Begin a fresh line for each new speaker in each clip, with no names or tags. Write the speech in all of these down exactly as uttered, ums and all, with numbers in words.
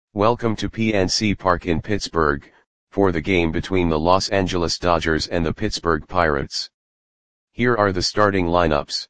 Welcome to P N C Park in Pittsburgh, for the game between the Los Angeles Dodgers and the Pittsburgh Pirates. Here are the starting lineups.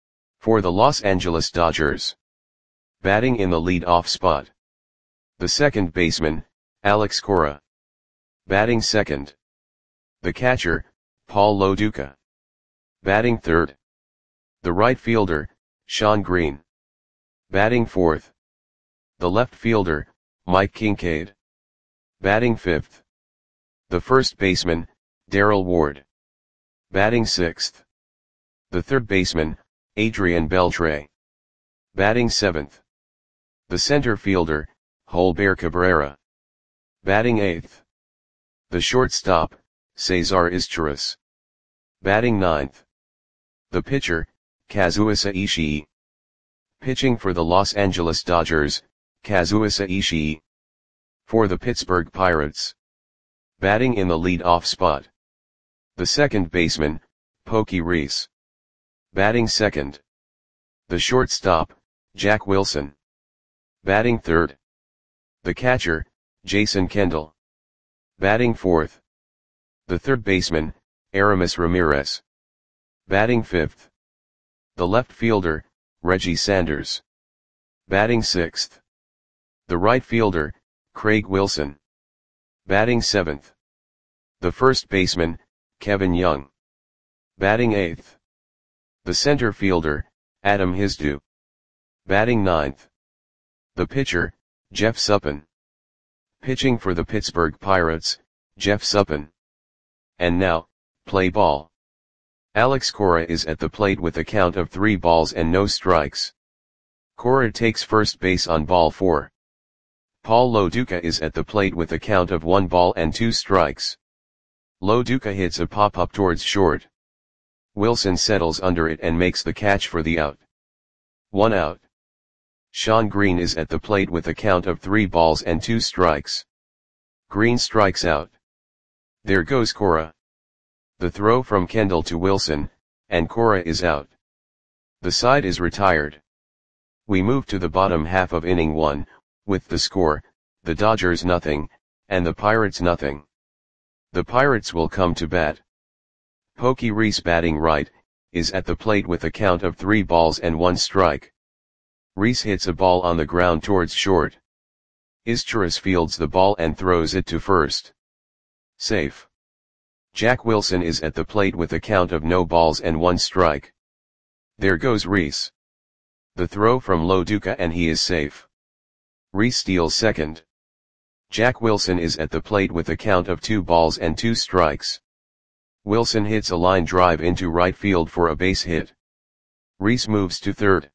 For the Los Angeles Dodgers. Batting in the lead-off spot. The second baseman, Alex Cora. Batting second. The catcher, Paul Lo Duca. Batting third. The right fielder, Shawn Green. Batting fourth. The left fielder, Mike Kincaid. Batting fifth. The first baseman, Darryl Ward. Batting sixth. The third baseman, Adrian Beltre. Batting seventh. The center fielder, Jolber Cabrera. Batting eighth. The shortstop, Cesar Izturis. Batting ninth. The pitcher, Kazuhisa Ishii. Pitching for the Los Angeles Dodgers, Kazuhisa Ishii. For the Pittsburgh Pirates. Batting in the lead-off spot. The second baseman, Pokey Reese. Batting second. The shortstop, Jack Wilson. Batting third. The catcher, Jason Kendall. Batting fourth. The third baseman, Aramis Ramirez. Batting fifth. The left fielder, Reggie Sanders. Batting sixth. The right fielder, Craig Wilson. Batting seventh. The first baseman, Kevin Young. Batting eighth. The center fielder, Adam Hizdu. Batting ninth. The pitcher, Jeff Suppan. Pitching for the Pittsburgh Pirates, Jeff Suppan. And now, play ball. Alex Cora is at the plate with a count of three balls and no strikes. Cora takes first base on ball four. Paul Lo Duca is at the plate with a count of one ball and two strikes. Lo Duca hits a pop-up towards short. Wilson settles under it and makes the catch for the out. One out. Shawn Green is at the plate with a count of three balls and two strikes. Green strikes out. There goes Cora. The throw from Kendall to Wilson, and Cora is out. The side is retired. We move to the bottom half of inning one, with the score, the Dodgers nothing, and the Pirates nothing. The Pirates will come to bat. Pokey Reese batting right, is at the plate with a count of three balls and one strike. Reese hits a ball on the ground towards short. Izturis fields the ball and throws it to first. Safe. Jack Wilson is at the plate with a count of no balls and one strike. There goes Reese. The throw from Lo Duca and he is safe. Reese steals second. Jack Wilson is at the plate with a count of two balls and two strikes. Wilson hits a line drive into right field for a base hit. Reese moves to third.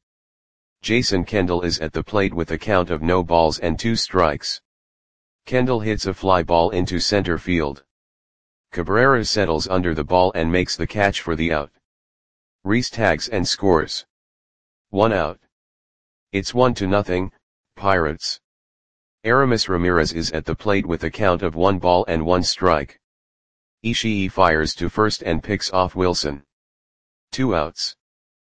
Jason Kendall is at the plate with a count of no balls and two strikes. Kendall hits a fly ball into center field. Cabrera settles under the ball and makes the catch for the out. Reese tags and scores. One out. It's one to nothing, Pirates. Aramis Ramirez is at the plate with a count of one ball and one strike. Ishii fires to first and picks off Wilson. Two outs.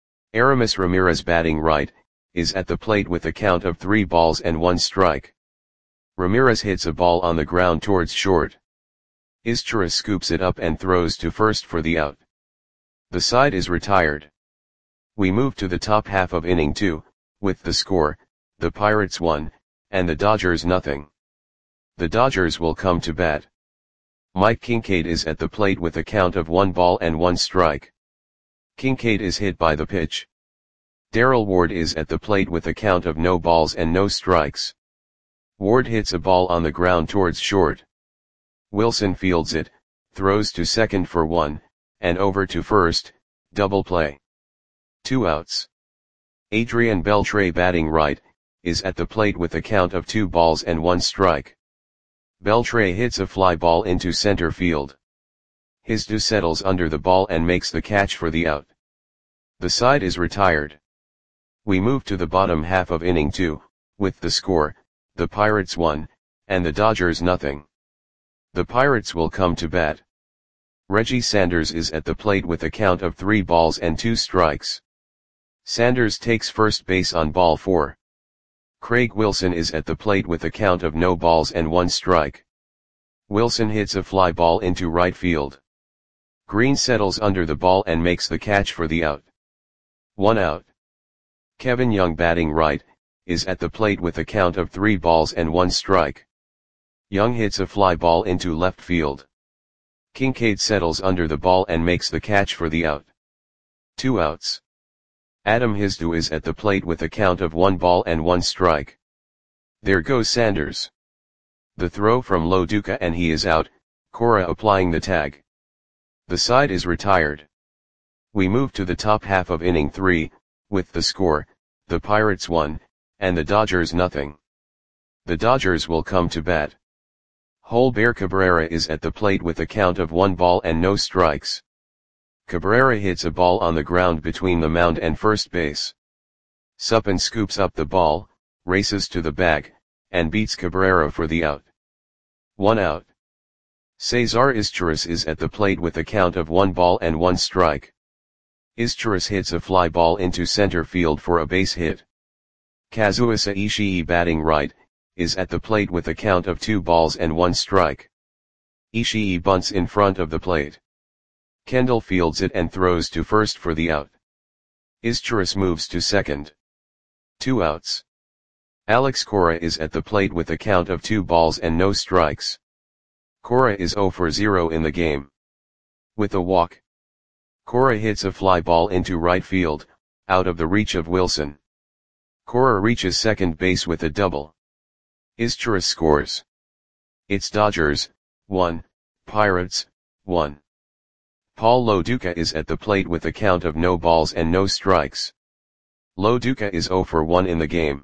Aramis Ramirez batting right, is at the plate with a count of three balls and one strike. Ramirez hits a ball on the ground towards short. Izturis scoops it up and throws to first for the out. The side is retired. We move to the top half of inning two, with the score, the Pirates one, and the Dodgers nothing. The Dodgers will come to bat. Mike Kincaid is at the plate with a count of one ball and one strike. Kincaid is hit by the pitch. Darryl Ward is at the plate with a count of no balls and no strikes. Ward hits a ball on the ground towards short. Wilson fields it, throws to second for one, and over to first, double play. Two outs. Adrian Beltre batting right, is at the plate with a count of two balls and one strike. Beltre hits a fly ball into center field. Hizdu settles under the ball and makes the catch for the out. The side is retired. We move to the bottom half of inning two, with the score, the Pirates one, and the Dodgers nothing. The Pirates will come to bat. Reggie Sanders is at the plate with a count of three balls and two strikes. Sanders takes first base on ball four. Craig Wilson is at the plate with a count of no balls and one strike. Wilson hits a fly ball into right field. Green settles under the ball and makes the catch for the out. One out. Kevin Young, batting right, is at the plate with a count of three balls and one strike. Young hits a fly ball into left field. Kincaid settles under the ball and makes the catch for the out. Two outs. Adam Hizdu is at the plate with a count of one ball and one strike. There goes Sanders. The throw from Lo Duca and he is out, Cora applying the tag. The side is retired. We move to the top half of inning three, with the score, the Pirates one, and the Dodgers nothing. The Dodgers will come to bat. Holber Cabrera is at the plate with a count of one ball and no strikes. Cabrera hits a ball on the ground between the mound and first base. Suppan scoops up the ball, races to the bag, and beats Cabrera for the out. One out. Cesar Izturis is at the plate with a count of one ball and one strike. Izturis hits a fly ball into center field for a base hit. Kazuhisa Ishii, batting right, is at the plate with a count of two balls and one strike. Ishii bunts in front of the plate. Kendall fields it and throws to first for the out. Izturis moves to second. Two outs. Alex Cora is at the plate with a count of two balls and no strikes. Cora is zero for zero in the game. With a walk, Cora hits a fly ball into right field, out of the reach of Wilson. Cora reaches second base with a double. Izturis scores. It's Dodgers, one, Pirates, one. Paul Lo Duca is at the plate with a count of no balls and no strikes. Lo Duca is zero for one in the game.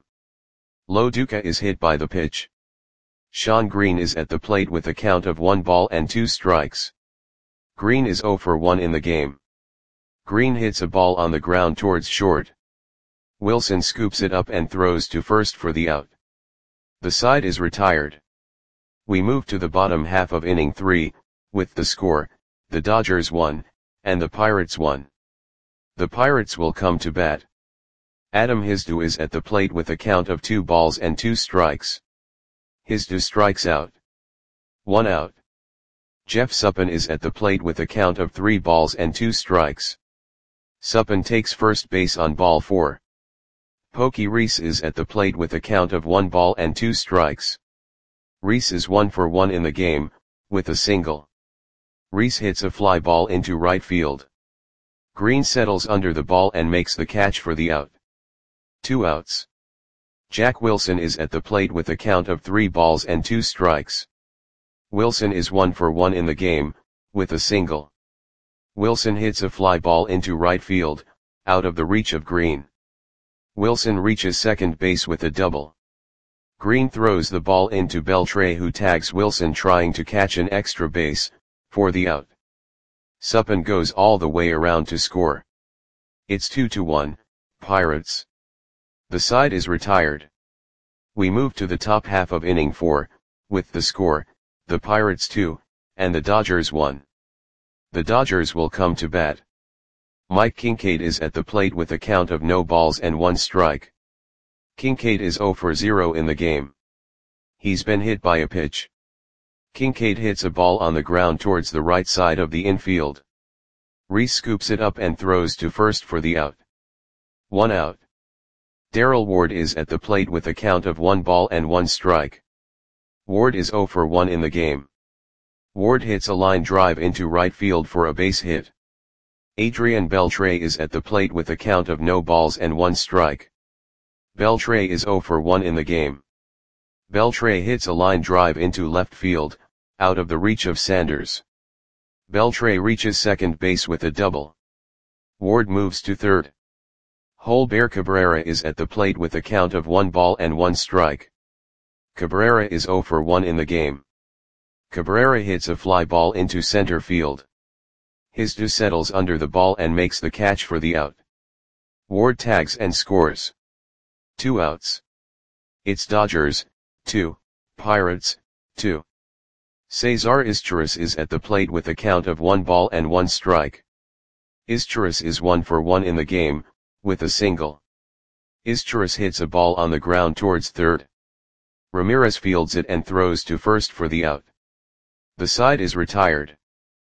Lo Duca is hit by the pitch. Sean Green is at the plate with a count of one ball and two strikes. Green is zero for one in the game. Green hits a ball on the ground towards short. Wilson scoops it up and throws to first for the out. The side is retired. We move to the bottom half of inning three, with the score, the Dodgers one, and the Pirates one. The Pirates will come to bat. Adam Hizdu is at the plate with a count of two balls and two strikes. Hizdu strikes out. One out. Jeff Suppan is at the plate with a count of three balls and two strikes. Suppan takes first base on ball four. Pokey Reese is at the plate with a count of one ball and two strikes. Reese is one for one in the game, with a single. Reese hits a fly ball into right field. Green settles under the ball and makes the catch for the out. Two outs. Jack Wilson is at the plate with a count of three balls and two strikes. Wilson is one for one in the game, with a single. Wilson hits a fly ball into right field, out of the reach of Green. Wilson reaches second base with a double. Green throws the ball into Beltre, who tags Wilson trying to catch an extra base, for the out. Suppan goes all the way around to score. It's two to one, Pirates. The side is retired. We move to the top half of inning four, with the score, the Pirates two, and the Dodgers one. The Dodgers will come to bat. Mike Kincaid is at the plate with a count of no balls and one strike. Kincaid is zero for zero in the game. He's been hit by a pitch. Kincaid hits a ball on the ground towards the right side of the infield. Reese scoops it up and throws to first for the out. One out. Darrell Ward is at the plate with a count of one ball and one strike. Ward is zero for one in the game. Ward hits a line drive into right field for a base hit. Adrian Beltre is at the plate with a count of no balls and one strike. Beltre is zero for one in the game. Beltre hits a line drive into left field, out of the reach of Sanders. Beltre reaches second base with a double. Ward moves to third. Holber Cabrera is at the plate with a count of one ball and one strike. Cabrera is zero for one in the game. Cabrera hits a fly ball into center field. Hizdu settles under the ball and makes the catch for the out. Ward tags and scores. Two outs. It's Dodgers, two, Pirates, two. Cesar Izturis is at the plate with a count of one ball and one strike. Izturis is one for one in the game, with a single. Izturis hits a ball on the ground towards third. Ramirez fields it and throws to first for the out. The side is retired.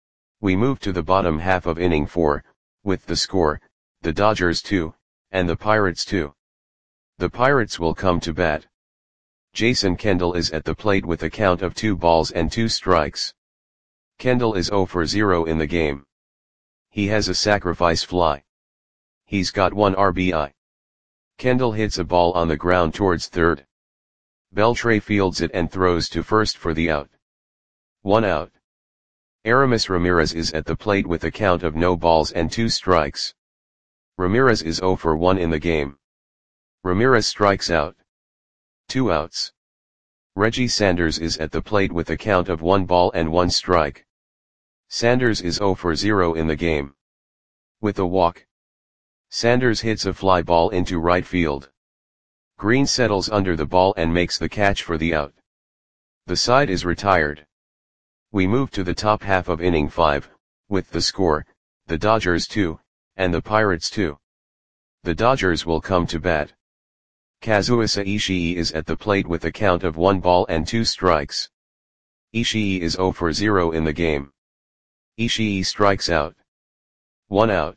We move to the bottom half of inning four, with the score, the Dodgers two, and the Pirates two. The Pirates will come to bat. Jason Kendall is at the plate with a count of two balls and two strikes. Kendall is zero for zero in the game. He has a sacrifice fly. He's got one R B I. Kendall hits a ball on the ground towards third. Beltre fields it and throws to first for the out. One out. Aramis Ramirez is at the plate with a count of no balls and two strikes. Ramirez is zero for one in the game. Ramirez strikes out. Two outs. Reggie Sanders is at the plate with a count of one ball and one strike. Sanders is zero for zero in the game. With a walk. Sanders hits a fly ball into right field. Green settles under the ball and makes the catch for the out. The side is retired. We move to the top half of inning five, with the score, the Dodgers two, and the Pirates two. The Dodgers will come to bat. Kazuhisa Ishii is at the plate with a count of one ball and two strikes. Ishii is zero for zero in the game. Ishii strikes out. One out.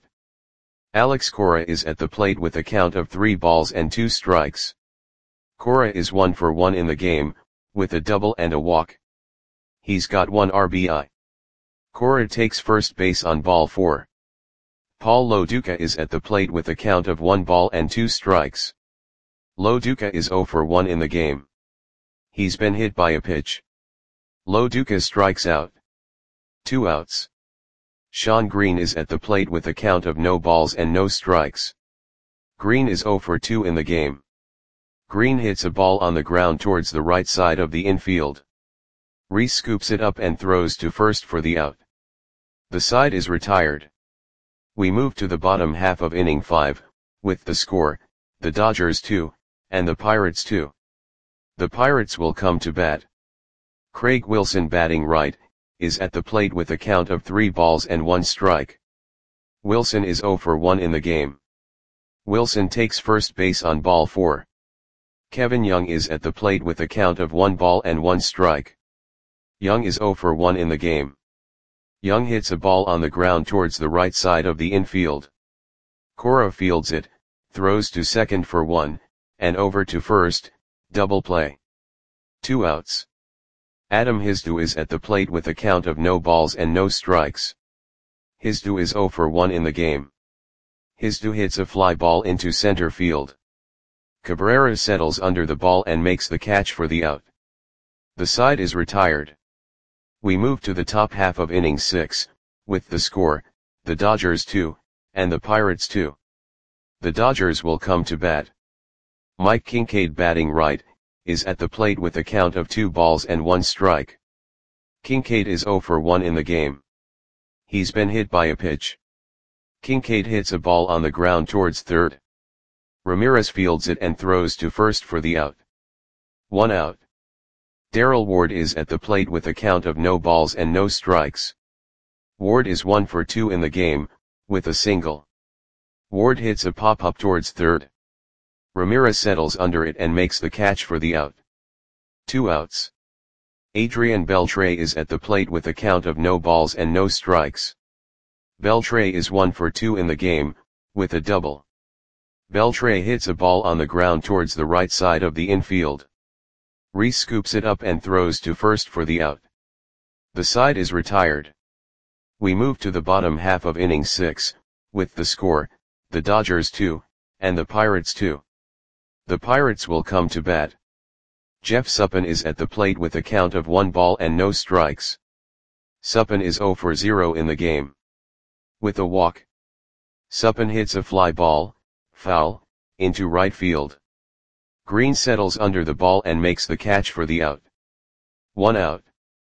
Alex Cora is at the plate with a count of three balls and two strikes. Cora is one for one in the game, with a double and a walk. He's got one R B I. Cora takes first base on ball four. Paul Loduca is at the plate with a count of one ball and two strikes. Loduca is zero for one in the game. He's been hit by a pitch. Loduca strikes out. Two outs. Sean Green is at the plate with a count of no balls and no strikes. Green is zero for two in the game. Green hits a ball on the ground towards the right side of the infield. Reese scoops it up and throws to first for the out. The side is retired. We move to the bottom half of inning five, with the score, the Dodgers two, and the Pirates two. The Pirates will come to bat. Craig Wilson batting right, is at the plate with a count of three balls and one strike. Wilson is zero for one in the game. Wilson takes first base on ball four. Kevin Young is at the plate with a count of one ball and one strike. Young is zero for one in the game. Young hits a ball on the ground towards the right side of the infield. Cora fields it, throws to second for one, and over to first, double play. Two outs. Adam Hizdu is at the plate with a count of no balls and no strikes. Hizdu is zero for one in the game. Hizdu hits a fly ball into center field. Cabrera settles under the ball and makes the catch for the out. The side is retired. We move to the top half of inning six, with the score, the Dodgers two, and the Pirates two. The Dodgers will come to bat. Mike Kincaid batting right, is at the plate with a count of two balls and one strike. Kincaid is zero for one in the game. He's been hit by a pitch. Kincaid hits a ball on the ground towards third. Ramirez fields it and throws to first for the out. One out. Darrell Ward is at the plate with a count of no balls and no strikes. Ward is one for two in the game, with a single. Ward hits a pop-up towards third. Ramirez settles under it and makes the catch for the out. Two outs. Adrian Beltre is at the plate with a count of no balls and no strikes. Beltre is one for two in the game, with a double. Beltre hits a ball on the ground towards the right side of the infield. Reese scoops it up and throws to first for the out. The side is retired. We move to the bottom half of inning six, with the score, the Dodgers two, and the Pirates two. The Pirates will come to bat. Jeff Suppan is at the plate with a count of one ball and no strikes. Suppan is zero for zero in the game. With a walk. Suppan hits a fly ball, foul, into right field. Green settles under the ball and makes the catch for the out. One out.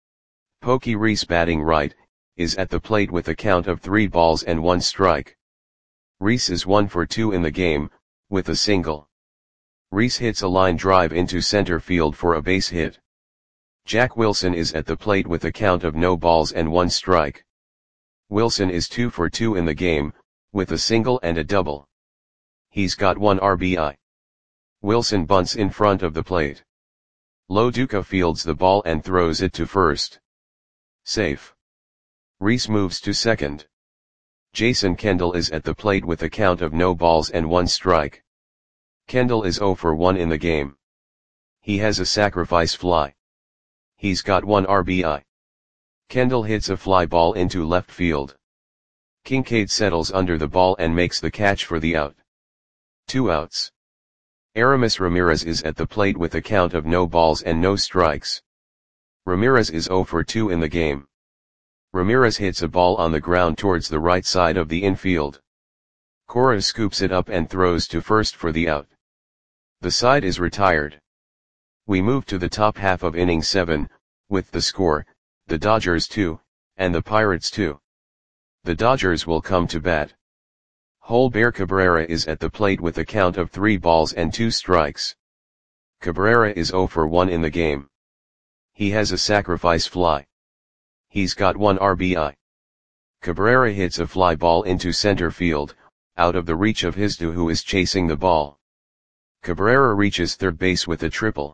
Pokey Reese batting right, is at the plate with a count of three balls and one strike. Reese is one for two in the game, with a single. Reese hits a line drive into center field for a base hit. Jack Wilson is at the plate with a count of no balls and one strike. Wilson is two for two in the game, with a single and a double. He's got one R B I. Wilson bunts in front of the plate. Lo Duca fields the ball and throws it to first. Safe. Rhys moves to second. Jason Kendall is at the plate with a count of no balls and one strike. Kendall is zero for one in the game. He has a sacrifice fly. He's got one R B I. Kendall hits a fly ball into left field. Kincaid settles under the ball and makes the catch for the out. Two outs. Aramis Ramirez is at the plate with a count of no balls and no strikes. Ramirez is zero for two in the game. Ramirez hits a ball on the ground towards the right side of the infield. Cora scoops it up and throws to first for the out. The side is retired. We move to the top half of inning seven, with the score, the Dodgers two, and the Pirates two. The Dodgers will come to bat. Holber Cabrera is at the plate with a count of three balls and two strikes. Cabrera is zero for one in the game. He has a sacrifice fly. He's got one R B I. Cabrera hits a fly ball into center field, out of the reach of Hizdu, who is chasing the ball. Cabrera reaches third base with a triple.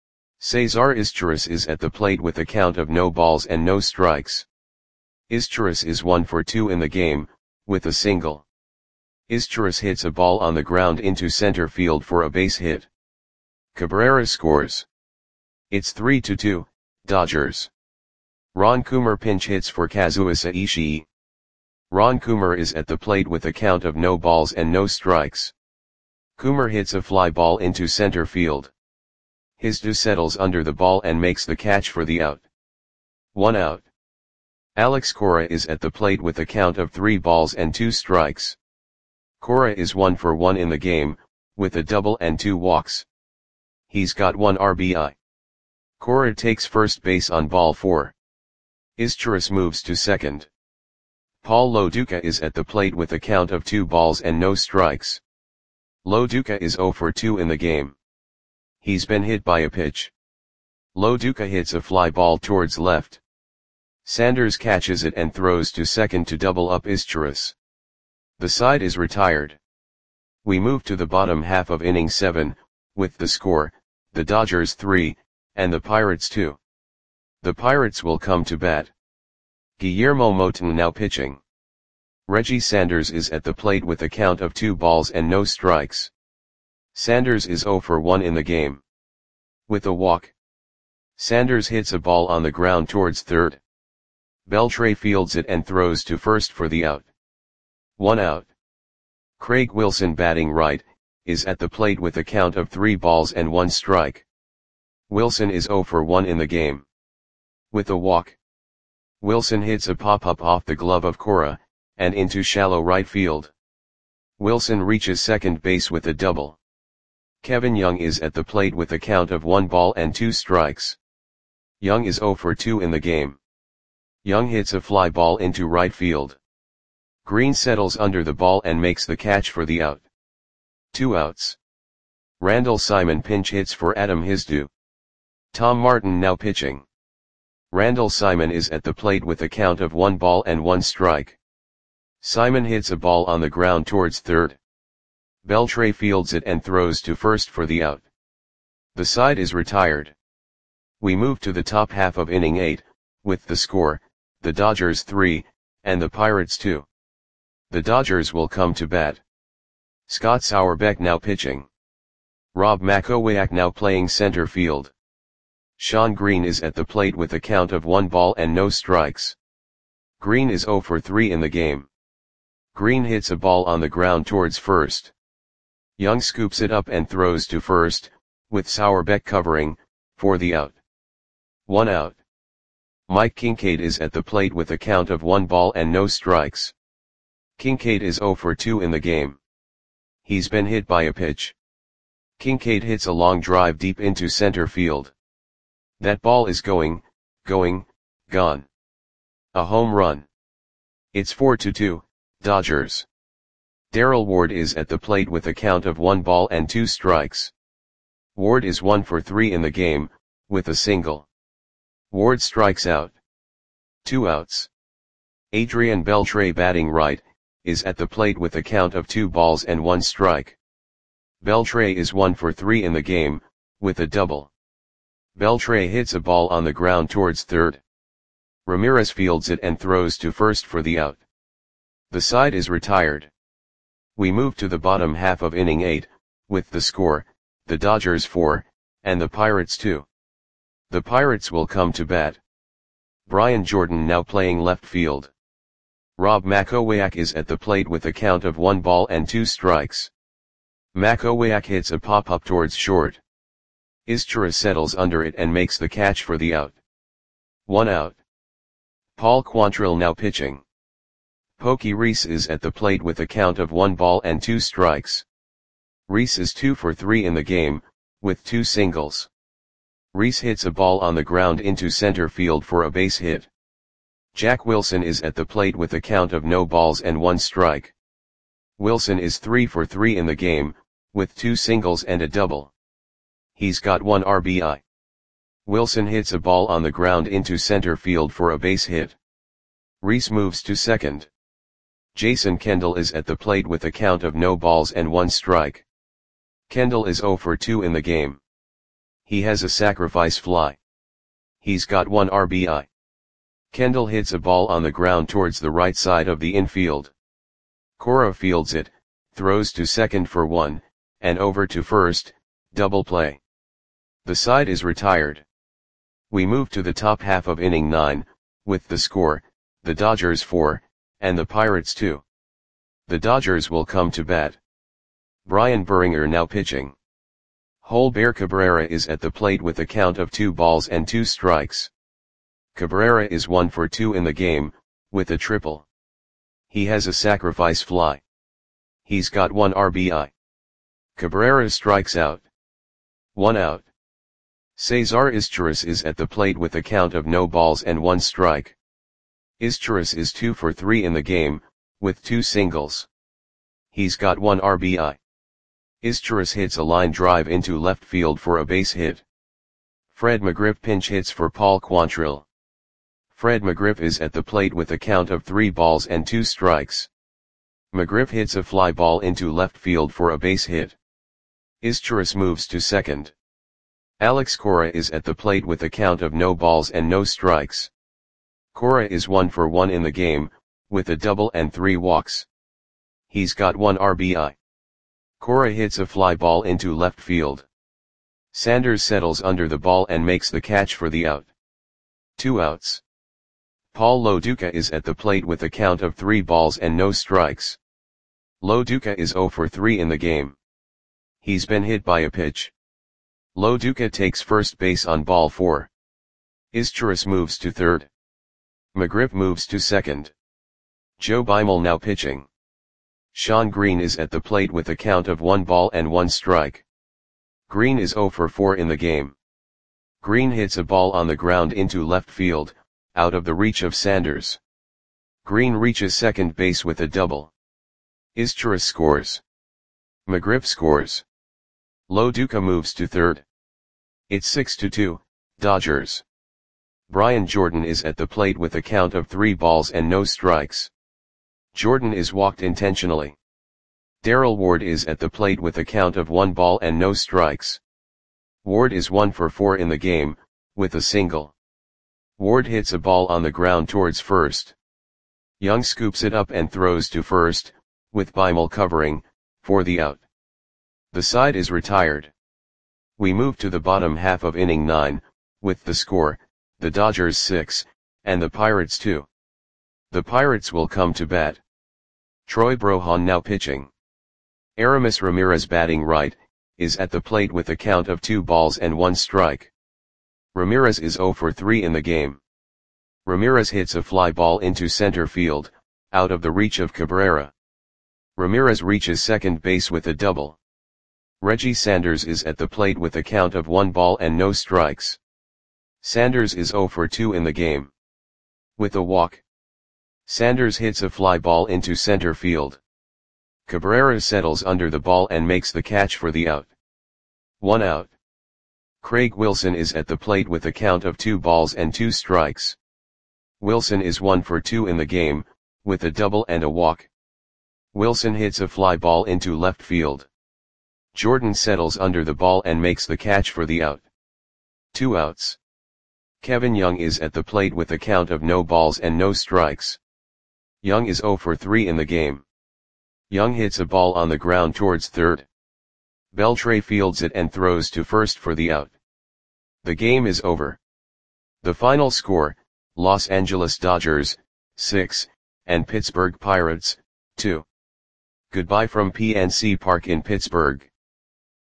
Cesar Izturis is at the plate with a count of no balls and no strikes. Izturis is one for two in the game, with a single. Izturis hits a ball on the ground into center field for a base hit. Cabrera scores. It's three to two, Dodgers. Ron Coomer pinch hits for Kazuhisa Ishii. Ron Coomer is at the plate with a count of no balls and no strikes. Coomer hits a fly ball into center field. Hizdu settles under the ball and makes the catch for the out. One out. Alex Cora is at the plate with a count of three balls and two strikes. Cora is one for one in the game, with a double and two walks. He's got one R B I. Cora takes first base on ball four. Izturis moves to second. Paul Lo Duca is at the plate with a count of two balls and no strikes. Lo Duca is zero for two in the game. He's been hit by a pitch. Lo Duca hits a fly ball towards left. Sanders catches it and throws to second to double up Izturis. The side is retired. We move to the bottom half of inning seven, with the score, the Dodgers three, and the Pirates two. The Pirates will come to bat. Guillermo Motin now pitching. Reggie Sanders is at the plate with a count of two balls and no strikes. Sanders is zero for one in the game. With a walk. Sanders hits a ball on the ground towards third. Beltre fields it and throws to first for the out. One out. Craig Wilson, batting right, is at the plate with a count of three balls and one strike. Wilson is zero for one in the game. With a walk. Wilson hits a pop-up off the glove of Cora, and into shallow right field. Wilson reaches second base with a double. Kevin Young is at the plate with a count of one ball and two strikes. Young is zero for two in the game. Young hits a fly ball into right field. Green settles under the ball and makes the catch for the out. Two outs. Randall Simon pinch hits for Adam Hizdu. Tom Martin now pitching. Randall Simon is at the plate with a count of one ball and one strike. Simon hits a ball on the ground towards third. Beltre fields it and throws to first for the out. The side is retired. We move to the top half of inning eight, with the score, the Dodgers three, and the Pirates two. The Dodgers will come to bat. Scott Sauerbeck now pitching. Rob Makowiak now playing center field. Sean Green is at the plate with a count of one ball and no strikes. Green is zero for three in the game. Green hits a ball on the ground towards first. Young scoops it up and throws to first, with Sauerbeck covering, for the out. One out. Mike Kincaid is at the plate with a count of one ball and no strikes. Kincaid is zero for two in the game. He's been hit by a pitch. Kincaid hits a long drive deep into center field. That ball is going, going, gone. A home run. It's four to two, Dodgers. Darrell Ward is at the plate with a count of one ball and two strikes. Ward is one for three in the game, with a single. Ward strikes out. Two outs. Adrian Beltre, batting right, is at the plate with a count of two balls and one strike. Beltre is one for three in the game, with a double. Beltre hits a ball on the ground towards third. Ramirez fields it and throws to first for the out. The side is retired. We move to the bottom half of inning eight, with the score, the Dodgers four, and the Pirates two. The Pirates will come to bat. Brian Jordan now playing left field. Rob Makowiak is at the plate with a count of one ball and two strikes. Makowiak hits a pop-up towards short. Izturis settles under it and makes the catch for the out. One out. Paul Quantrill now pitching. Pokey Reese is at the plate with a count of one ball and two strikes. Reese is two for three in the game, with two singles. Reese hits a ball on the ground into center field for a base hit. Jack Wilson is at the plate with a count of no balls and one strike. Wilson is three for three in the game, with two singles and a double. He's got one R B I. Wilson hits a ball on the ground into center field for a base hit. Reese moves to second. Jason Kendall is at the plate with a count of no balls and one strike. Kendall is zero for two in the game. He has a sacrifice fly. He's got one R B I. Kendall hits a ball on the ground towards the right side of the infield. Cora fields it, throws to second for one, and over to first, double play. The side is retired. We move to the top half of inning nine, with the score, the Dodgers four, and the Pirates two. The Dodgers will come to bat. Brian Buringer now pitching. Holber Cabrera is at the plate with a count of two balls and two strikes. Cabrera is one for two in the game, with a triple. He has a sacrifice fly. He's got one R B I. Cabrera strikes out. One out. Cesar Izturis is at the plate with a count of no balls and one strike. Izturis is two for three in the game, with two singles. He's got one R B I. Izturis hits a line drive into left field for a base hit. Fred McGriff pinch hits for Paul Quantrill. Fred McGriff is at the plate with a count of three balls and two strikes. McGriff hits a fly ball into left field for a base hit. Izturis moves to second. Alex Cora is at the plate with a count of no balls and no strikes. Cora is one for one in the game, with a double and three walks. He's got one R B I. Cora hits a fly ball into left field. Sanders settles under the ball and makes the catch for the out. Two outs. Paul Loduca is at the plate with a count of three balls and no strikes. Loduca is zero for three in the game. He's been hit by a pitch. Loduca takes first base on ball four. Izturis moves to third. McGriff moves to second. Joe Beimel now pitching. Sean Green is at the plate with a count of one ball and one strike. Green is zero for four in the game. Green hits a ball on the ground into left field, out of the reach of Sanders. Green reaches second base with a double. Izturis scores. McGriff scores. Loduca moves to third. It's six to two, Dodgers. Brian Jordan is at the plate with a count of three balls and no strikes. Jordan is walked intentionally. Darrell Ward is at the plate with a count of one ball and no strikes. Ward is one for four in the game, with a single. Ward hits a ball on the ground towards first. Young scoops it up and throws to first, with Beimel covering, for the out. The side is retired. We move to the bottom half of inning nine, with the score, the Dodgers six, and the Pirates two. The Pirates will come to bat. Troy Brohan now pitching. Aramis Ramirez batting right, is at the plate with a count of two balls and one strike. Ramirez is zero for three in the game. Ramirez hits a fly ball into center field, out of the reach of Cabrera. Ramirez reaches second base with a double. Reggie Sanders is at the plate with a count of one ball and no strikes. Sanders is zero for two in the game. With a walk. Sanders hits a fly ball into center field. Cabrera settles under the ball and makes the catch for the out. One out. Craig Wilson is at the plate with a count of two balls and two strikes. Wilson is one for two in the game, with a double and a walk. Wilson hits a fly ball into left field. Jordan settles under the ball and makes the catch for the out. Two outs. Kevin Young is at the plate with a count of no balls and no strikes. Young is zero for three in the game. Young hits a ball on the ground towards third. Beltre fields it and throws to first for the out. The game is over. The final score, Los Angeles Dodgers, six, and Pittsburgh Pirates, two. Goodbye from P N C Park in Pittsburgh.